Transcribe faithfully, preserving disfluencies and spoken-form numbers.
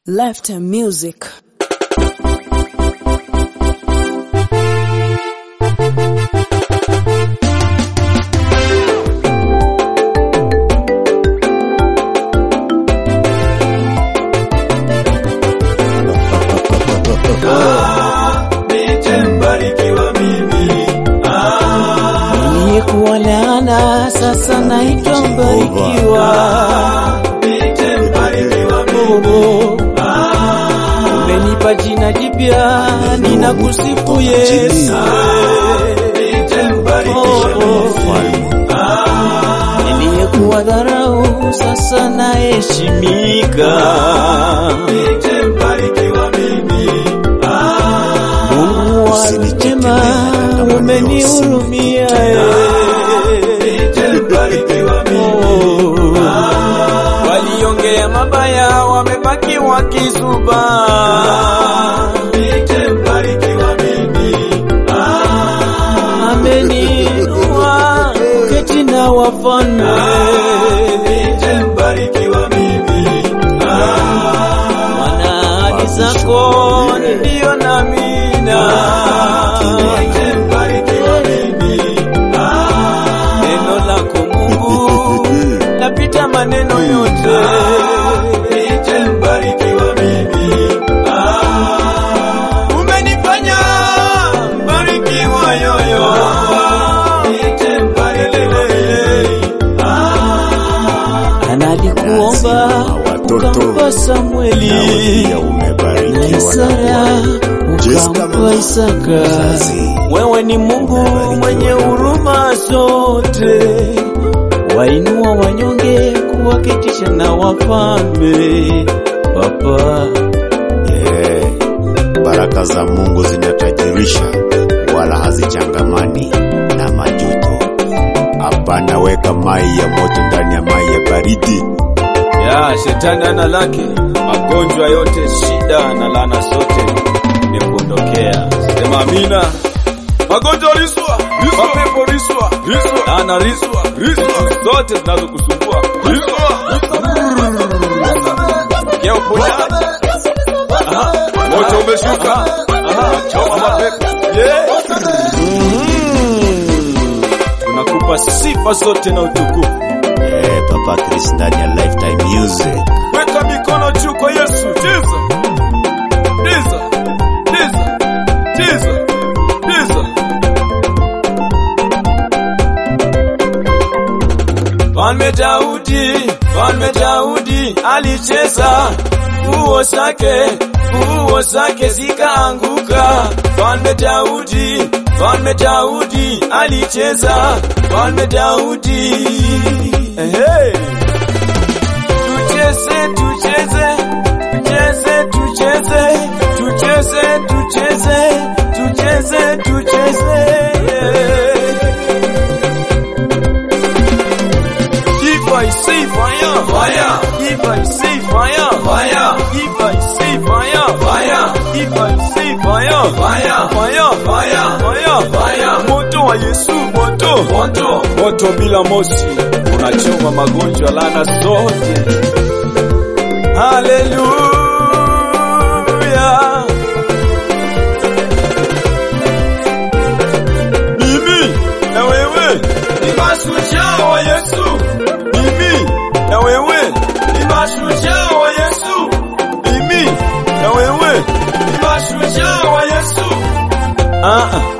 Lifetime Music. Nilikuwa laana, sasa naitwa mbarikiwa. Umenipa jina jipya, ninakusifu Yesu. Nilikuwa dharau, sasa naheshimika. Mungu wa rehema, umenihurumia. Waliongea mabaya, wamebaki wakizuba. Ameniinua keti na wafalme. Maana ahadi zako ni ndio na amina. Neno lako Mungu lapita maneno yote. Umenifanya mbarikiwa yoyo. Anadi kuomba ukampa Samueli, na Sara ukampa Isaka. Wewe ni Mungu mwenye huruma zote, wainua wanyonge, kuwaketisha na wafalme. Papa, yeah. Baraka za Mungu zinatajirisha, wala hazichangamani na majuto. Hapana weka mai ya moto ndani ya mai ya baridi. ya shetani ana lake, magonjwa yote, shida na laana zote ni kuondokea. Sema amina. Magonjwa riswa, mapepo riswa, riswa, laana riswa, riswa, zote zinazokusumbua riswa. Kia uponyaji. Aha, moto umeshuka. Aha, choma mapepo. Yeah. Tunakupa sifa zote na utukufu. Eh, Papa Chris ndani ya Lifetime Music. Weka mikono juu kwa Yesu. Jesus. Jesus. Jesus. Jesus. Jesus. Mfalme Daudi, Mfalme Daudi alicheza, nguo zake, nguo zake zikaanguka. Mfalme Daudi, Mfalme Daudi alicheza, Mfalme Daudi. Hey. Tucheze, tucheze, tucheze, tucheze, tucheze, tucheze, tucheze, tucheze. If I see fire, fire. If I see fire, fire. If I see fire, fire. If I see fire, fire, fire, fire, fire, fire. Moto wa Yesu, moto, moto, moto bila moshi unachoma magonjwa, laana zote. Hallelujah. Mimi na wewe ni mashujaa wa Yesu. Mimi na wewe ni mashujaa wa Yesu. Mimi na wewe ni mashujaa wa Yesu. Ah ah.